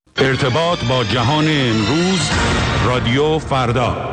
ارتباط با جهان امروز، رادیو فردا.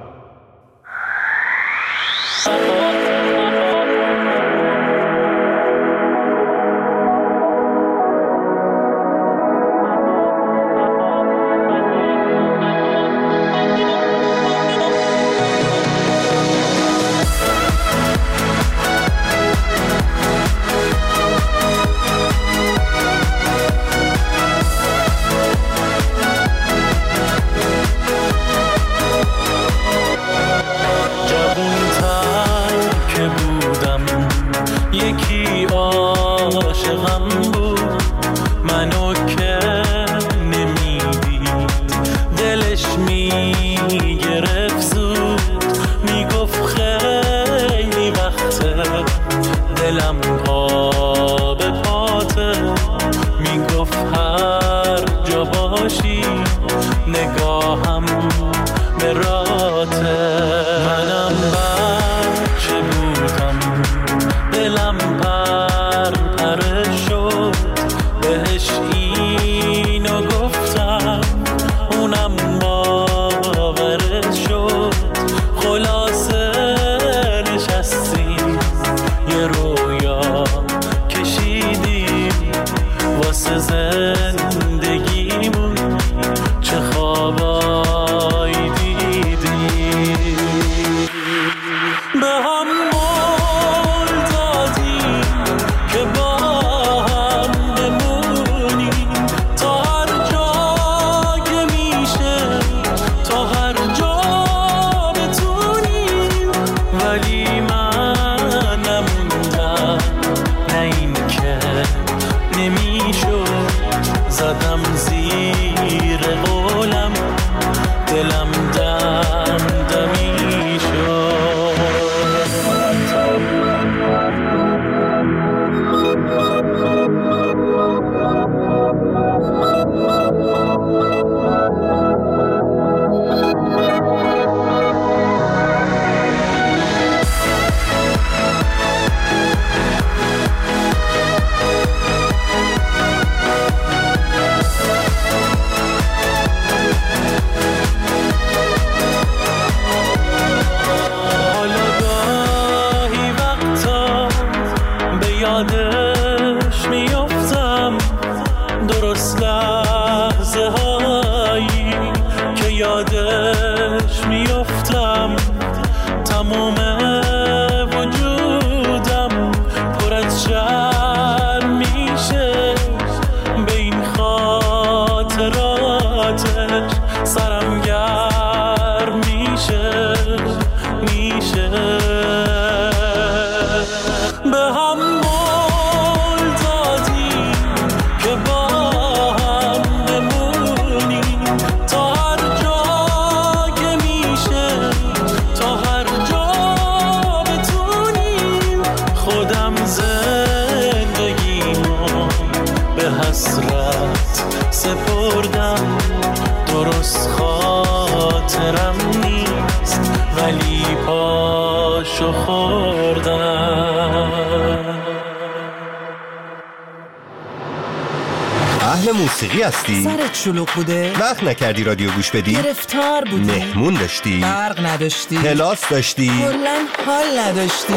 موسیقی هستی؟ سرت شلوغ بوده؟ وقت نکردی رادیو گوش بدی؟ گرفتار بودی؟ مهمون داشتی؟ برق نداشتی؟ کلاس داشتی؟ کلاً حال نداشتی؟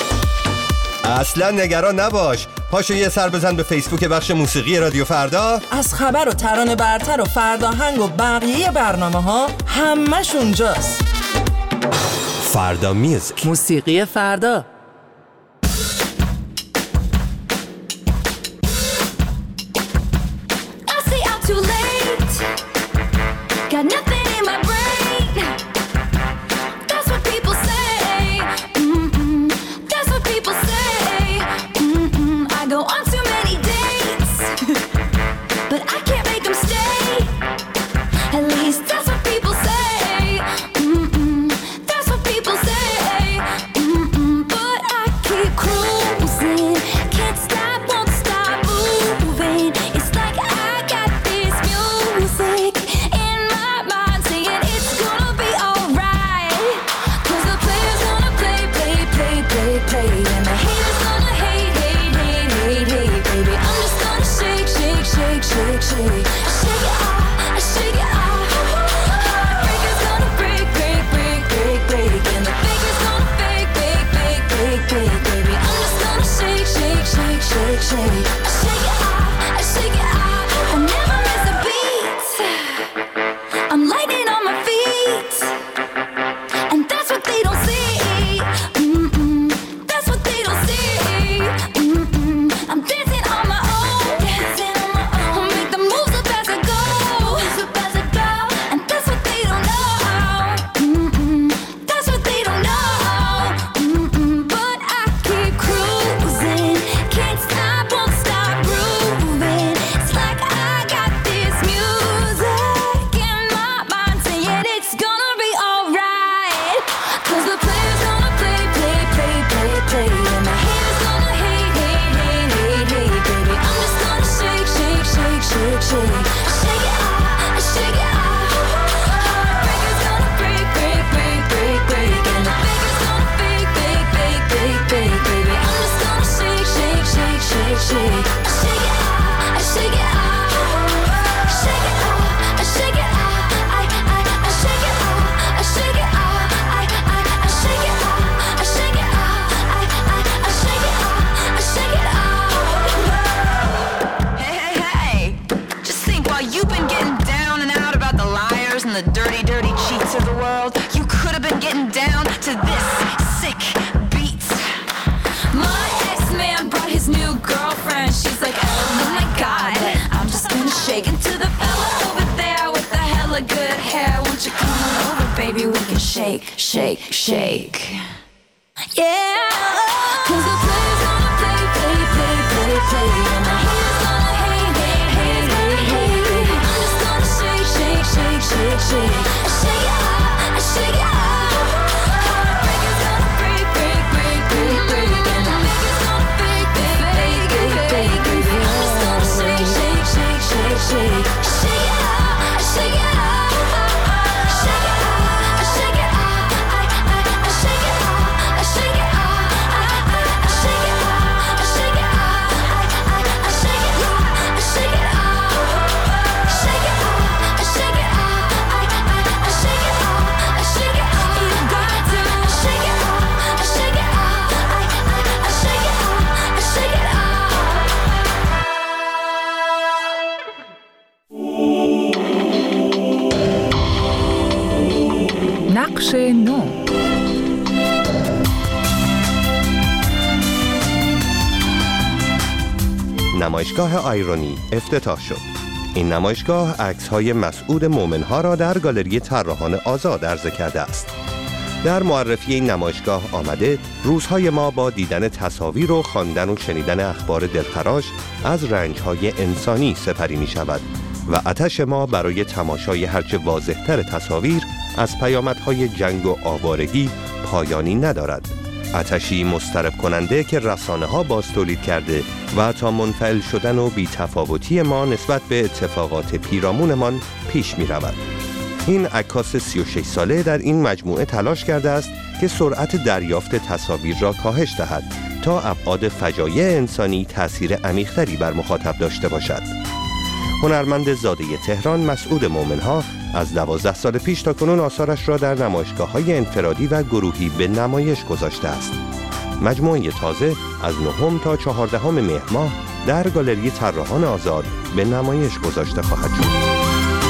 اصلا نگران نباش، پاشو یه سر بزن به فیسبوک بخش موسیقی رادیو فردا. از خبر و ترانه برتر و فرداهنگ و بقیه برنامه ها همش اونجاست. فردا میوزیک، موسیقی فردا. Shake, shake, shake, shake, shake it. Shake, shake. Yeah. 'Cause the players gonna play, play, play, play, play. And the haters gonna hate, hate, hate, hate, hate. I'm just gonna shake, shake, shake, shake, shake. I shake it out, I shake it out. Heartbreakers gonna break, break, break, break, break. And the makers gonna fake, fake, fake, fake, fake, fake. I'm just gonna shake, shake, shake, shake, shake. I shake it out, I shake it out. نقش نو. نمایشگاه آیرونی افتتاح شد. این نمایشگاه عکس‌های مسعود مومن‌ها را در گالری طراحان آزاد عرضه کرده است. در معرفی این نمایشگاه آمده روزهای ما با دیدن تصاویر و خواندن و شنیدن اخبار دلخراش از رنج‌های انسانی سپری می‌شود و آتش ما برای تماشای هرچه واضح‌تر تصاویر از پیامدهای جنگ و آوارگی پایانی ندارد. آتشی مضطرب کننده که رسانه‌ها باز تولید کرده و تا منفعل شدن و بی‌تفاوتی ما نسبت به اتفاقات پیرامونمان پیش می‌رود. این عکاس 36 ساله در این مجموعه تلاش کرده است که سرعت دریافت تصاویر را کاهش دهد تا ابعاد فجایع انسانی تأثیر عمیق‌تری بر مخاطب داشته باشد. هنرمند زاده تهران مسعود مومن‌ها از 12 سال پیش تا کنون آثارش را در نمایشگاه‌های انفرادی و گروهی به نمایش گذاشته است. مجموعه تازه از 9 تا 14 مهر ماه در گالری طراحان آزاد به نمایش گذاشته خواهد شد.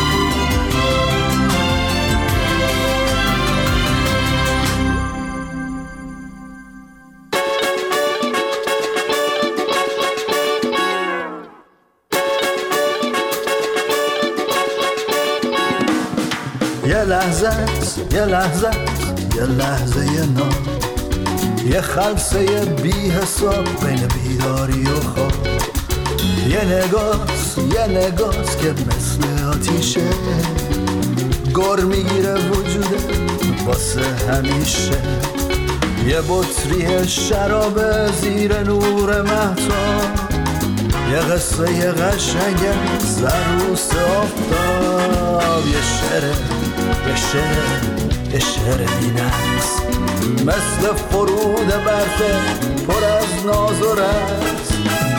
یه لحظه نام، یه خلسه بی حساب بین بیداری و خواب، یه نگاس که مثل آتیشه گر میگیره وجوده واسه همیشه، یه بطری شراب زیر نور مهتاب، یه قصه قشنگ سروس آفتاب، یه شعر بی‌نقص مثل فرود برفه پر از ناز و رقص،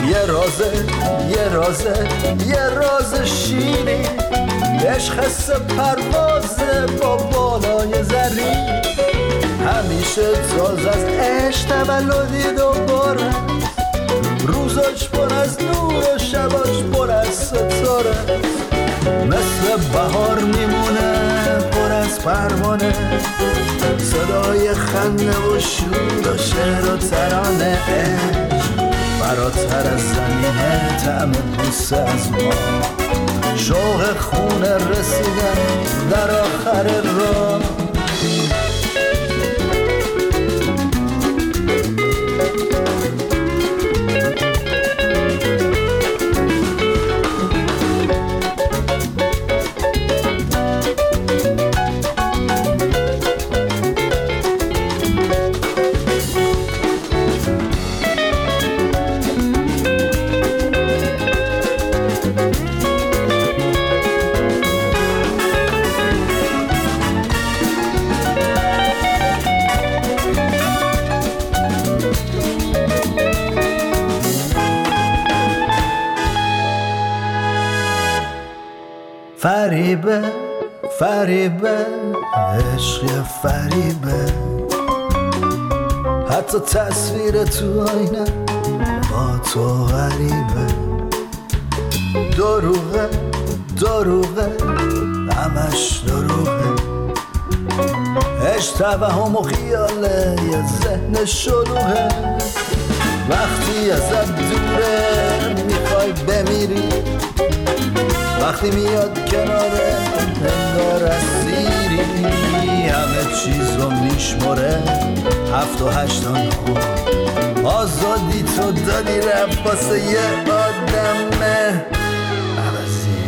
یه راز شیرین، عشق حس پروازه با بالای زرین، همیشه تازه از عشق تولدی دوباره، روزاش پر از نور و شباش پر از ستاره، مثل بهار میمونه پر از پروانه، صدای خنده و شور و شعر و ترانه، عشق فراتر از زمینه، طعم بوسه از ما، شوق خونه رسیدن در آخر راه. فریبه فریبه عشق فریبه حتی تصویر تو آینه با تو غریبه دروغه دروغه همش دروغه عشق توهم و خیاله یه ذهن شلوغه وقتی ازت دوره میخوای بمیری وقتی میاد کناره انگار اسیری همه چیز رو میشمره 7 و 8 تا 9 آزادی تو دادی رفت واسه یه آدم عوضی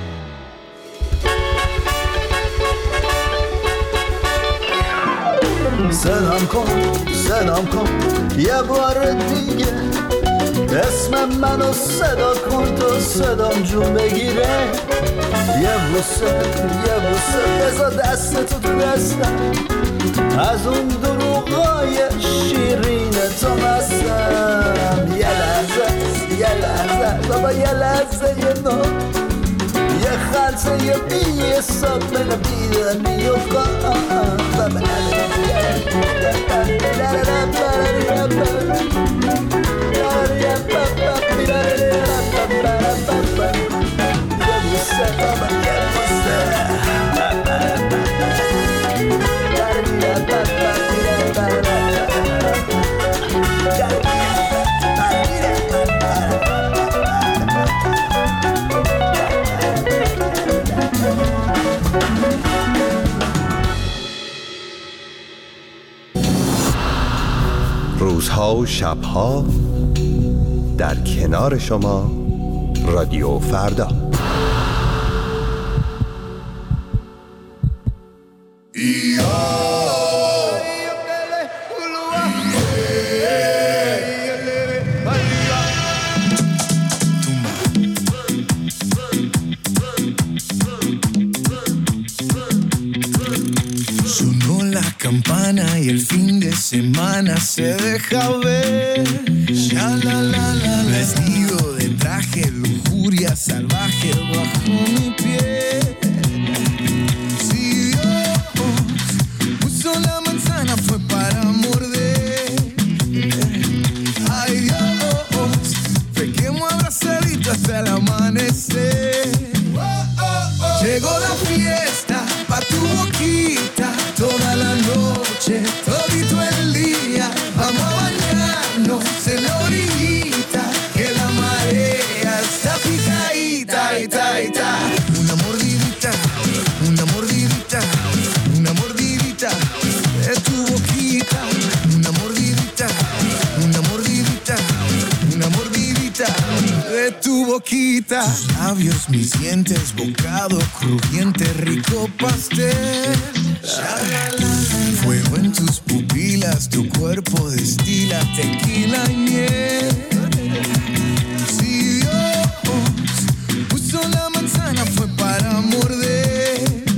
صدام کن یه بار دیگه اسم منو صدا کن تو صدام جون بگیره یه بوسه بذار دستتو تو دستم از اون دروغای شیرین تو مستم یه لحظه بابا یه لحظه یه نو یه خلطه یه بی حساب من بیدنی و روزها و شبها در کنار شما رادیو فردا. Sonó la campana y el fin de semana se deja ver. Ya la la la, vestido de traje, lujuria salvaje bajo mi piel. Si Dios puso la manzana fue para morder. Ay Dios, pequemos abrazaditos hasta el amanecer. Llegó la fiesta pa' tu boquita, toda la noche, todito el día. Vamos a bañarnos en la orillita, que la marea está picadita, ita, ita. Una mordidita, una mordidita, una mordidita de tu boquita. Una mordidita, una mordidita, una mordidita de tu boquita. Tus labios, mis dientes, bocado crujiente, rico pastel. Fuego en tus pupilas, tu cuerpo destila tequila y miel. Si Dios puso la manzana fue para morder.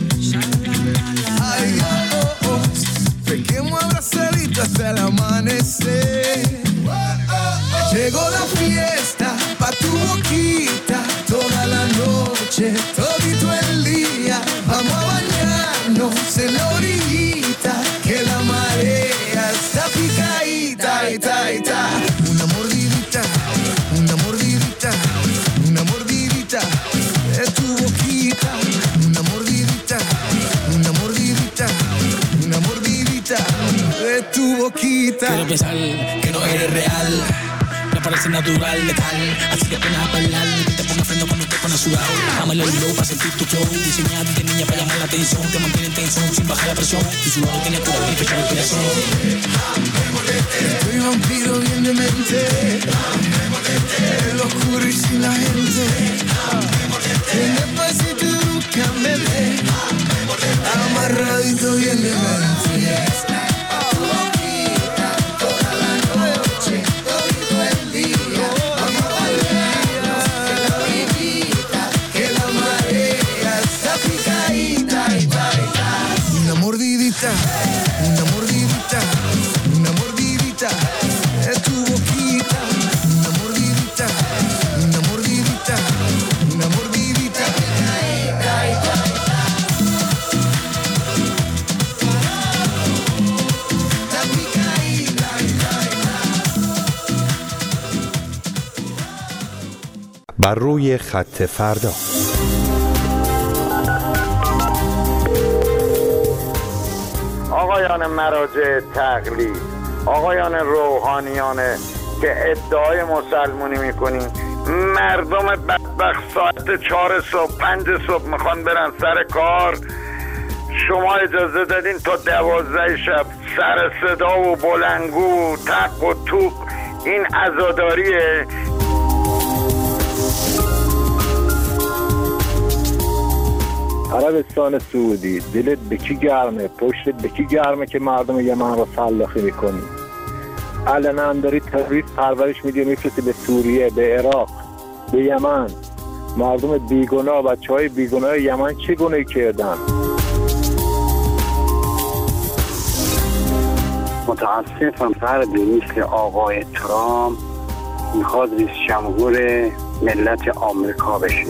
Ay Dios, pequemos abrazaditos hasta el amanecer. Llegó la fiesta pa' tu boquita, toda la noche, todito el día. Vamos a bañarnos en la orillita, que la marea está picadita, ita, ita. Una mordidita, una mordidita, una mordidita de tu boquita. Una mordidita, una mordidita, una mordidita de tu boquita. Quiero pensar que no eres real, me parece natural, letal. Así que apenas a bailar, te ponga freno cuando te pones sudado. Dámelo el low para sentir tu flow. Diseñado de niña para llamar la atención, te mantiene en tensión sin bajar la presión. Tu sudor tiene tu y fecha el corazón. Estoy vampiro bien de mente, el oscuro y sin la gente. En despacito y bruscamente, amarradito bien de mente. Una mordidita, una mordidita de tu boquita. Una mordidita, una mordidita, una mordidita بر روی خط فردا. آقایان مراجع تقلید، آقایان روحانیانه که ادعای مسلمونی میکنین، مردم بدبخت ساعت 4 صبح 5 صبح میخوان برن سر کار، شما اجازه دادین تا 12 شب سر صدا و بلنگو و تق و توق. این عزاداریه. عربستان سعودی، دلت به کی گرمه؟ پشتت به کی گرمه که مردم یمن رو سلاخی میکنی؟ علنا داری تروریست پرورش میدی، میفرستی به سوریه، به عراق، به یمن. مردم بیگناه، بچهای بیگناه یمن چه گناهی کردن؟ متاسفم فردی مثل آقای ترامپ میخواد رئیس جمهور ملت آمریکا بشه.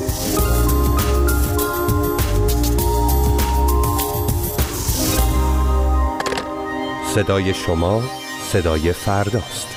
صدای شما صدای فرداست.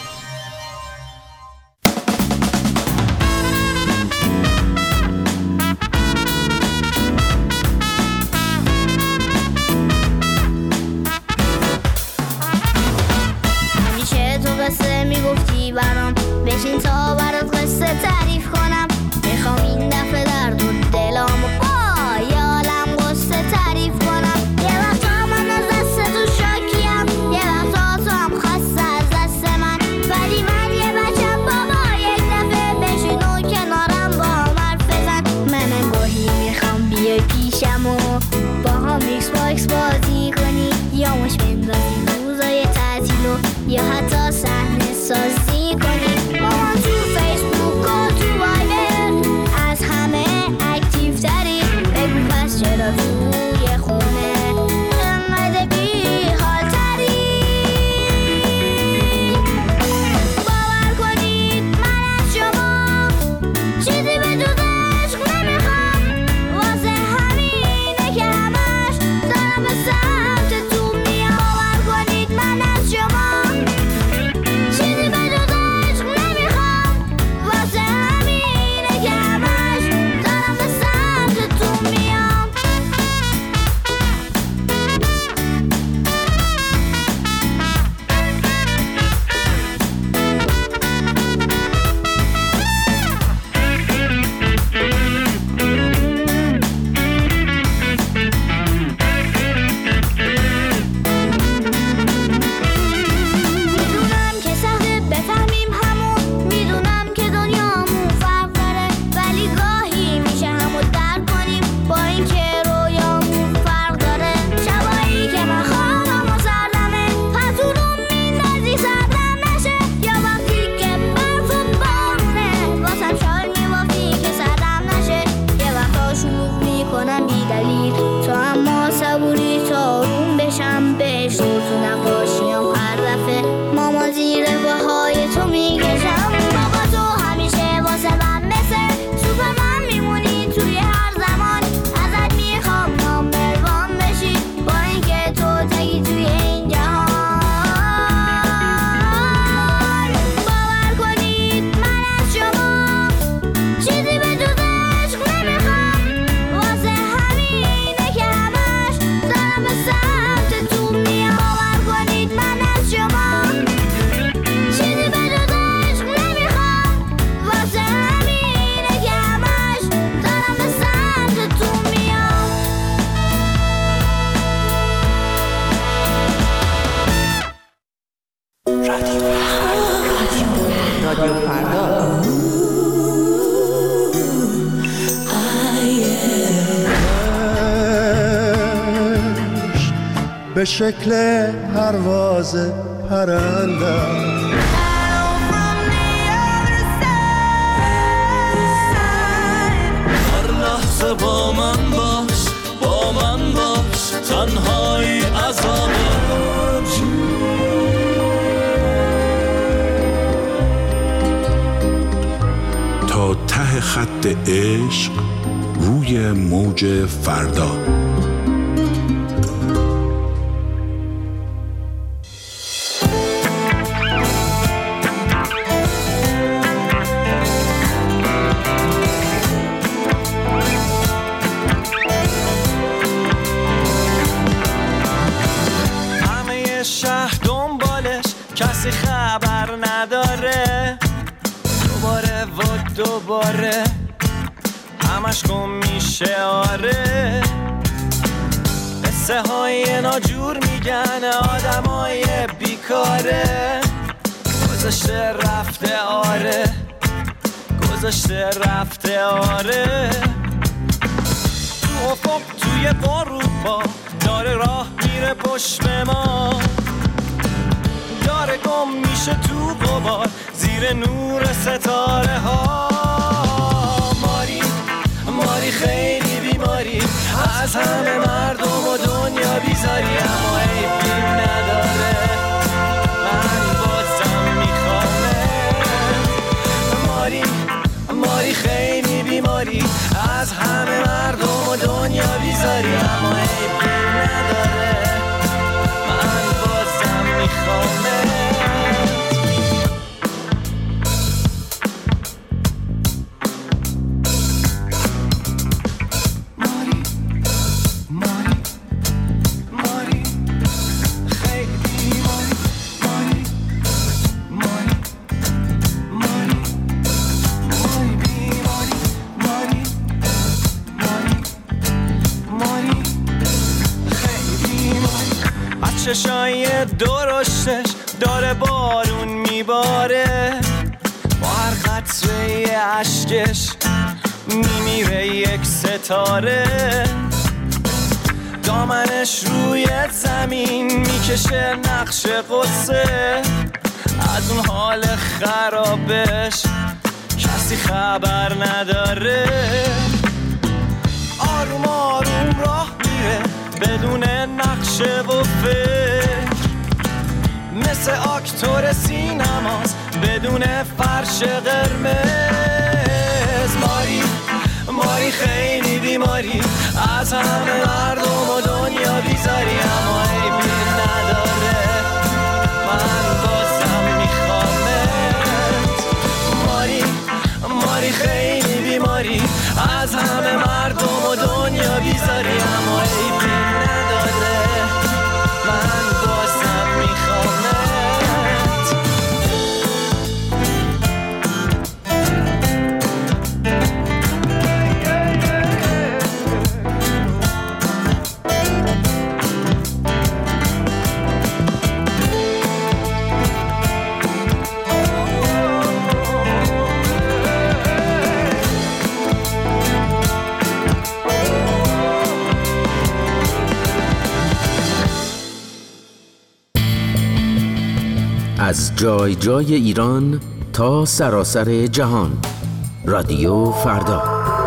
همیشه تو قصه میگفتی برام، بشین تا برات قصه تعریف کنم. میخوام این دفعه در دو دلامو با یه عالم قصه تعریف کنم. یه وقتا من از دست تو شاکیم، یه وقتا تو هم خسته از دست من، ولی من یه بچم بابا، یک دفعه بشین و کنارم با هم حرف بزن. من گاهی میخوام بیای پیشم و با هم ایکس باکس بازی کنی، یا مش بندازی روزای تعطیل و یا حتی صحنه سازی کنی. با من تو فیسبوک و تو وایبر از همه اکتیو تری، بگو پس چرا توی خونه انقدر بی حال تری. باور کنید من از شما چیزی به جز عشق نمیخوام، واسه همینه که همش دارم به سمت تو میام. باور کنید من از شما چیزی به جز عشق نمیخوام، واسه همینه که همش دارم به سمت تو میام. میدونم که سخته بفهمیم همون، میدونم که دنیامون فرق داره، ولی گاهی میشه همو درک کنیم با اینکه رویامون فرق داره. شبایی که من خوابم سردمه، پتونم میندازی سردم نشه، یا وقتی که برف و بارونه واسم شال میوافی که سردم نشه. یه وقتا شلوغ میکنم بی دلیل، تو اما صبوری تا آروم بشم بهش تو نقاشیم هر دفعه ماما زیر پاهای تو میکشم. بابا تو همیشه واسه من مثل سوپرمن میمونی توی هر زمان، ازت میخوام نامبر وان بشی با اینکه تو تگی توی این جهان. باور کنید من از شما چیزی به جز عشق نمیخوام، واسه همینه که همش دارم به سمت تو میام. باور کنید من از شما چیزی به جز عشق نمیخوام، واسه همینه که همش دارم به سمت تو میام. رادیو فردا. به شکل پرواز پرنده هر لحظه با من باش، با من باش، تنهایی عذابه. تا ته خط عشق روی موج فردا. دوباره همش گم میشه آره قصه های ناجور میگن آدمای بیکاره گذاشته رفته آره گذاشته رفته آره تو افق توی غروبا داره راه میره پشت ما داره گم میشه تو غبار زیر نور ستاره ها ماری ماری خیلی بیماری از همه مردم و دنیا بیزاری اما عیبی نداره من بازم میخوامه ماری ماری خیلی بیماری از همه مردم و دنیا بیزاری اما عیبی نداره من بازم میخوامه چشای درشتش داره بارون میباره با هر قطره اشکش میمیره یک ستاره دامنش روی زمین میکشه نقش قصه از اون حال خرابش کسی خبر نداره آروم آروم راه میره بدون نقشه و فکر مثل اکتور سینماست بدون فرش قرمز ماری ماری خیلی بیماری از همه مردم و دنیا بیزاری اما عیبی نداره من بازم میخوامت ماری ماری خیلی بیماری از همه مردم و دنیا بیزاری اما عیبی نداره من بازم میخوامت از جای جای ایران تا سراسر جهان رادیو فردا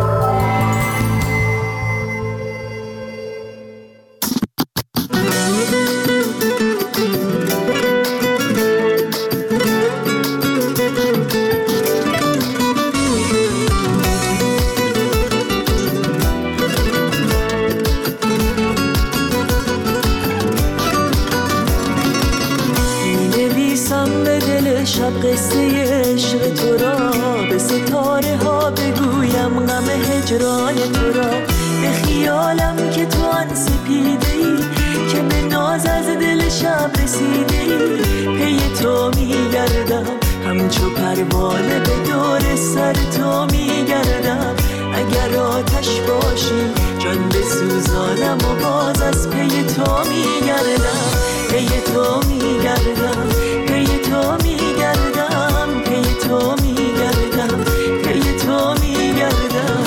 قصه عشق تو را به ستاره ها بگویم غم هجران تو را به خیالم که تو آن سپیده ای که به ناز از دل شب رسیده ای پی تو میگردم همچو پروانه به دور سر تو میگردم اگر آتش باشی جان بسوزانم و باز از پی تو میگردم پی تو میگردم پی تو میگردم پی تو میگردم پی تو میگردم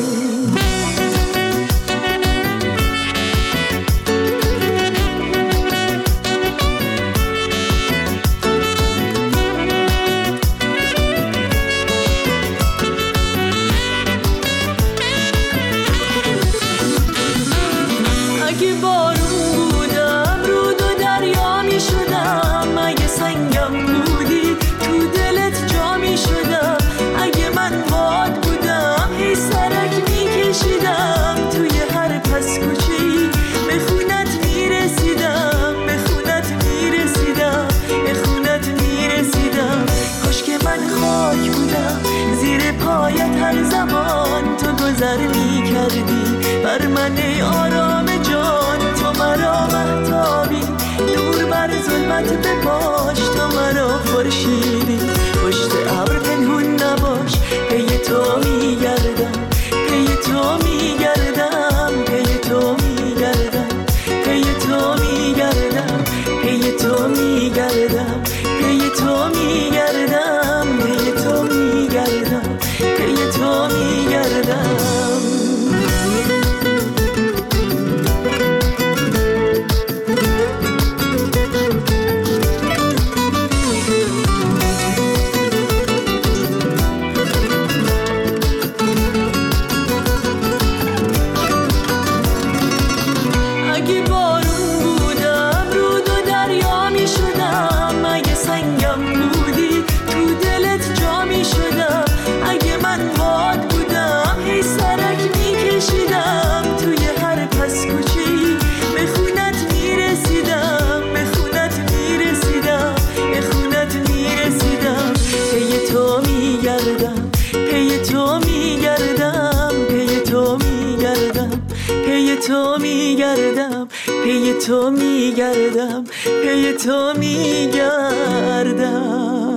اگه بارون بودم رود و دریا می شدم اگه سنگم بودی تو دلت جا می شدم اگه من باد بودم هی سرک می کشیدم توی هر پس کوچه‌ای به خونت می رسیدم به خونت می رسیدم به خونت می رسیدم کاش که من خاک بودم زیر پایت هر زمان تو گذر می کردی بر من ای آرام جان تو مرا مهتابی دور بر ظلمت بباش تو مرا خورشیدی پشت ابر پنهون نباش پی تو میگردم، پی تو میگردم، پی تو میگردم، پی تو میگردم، پی تو میگردم، پی تو میگردم، پی تو میگردم، پی تو میگردم. تو میگردم، پی تو میگردم، پی تو میگردم.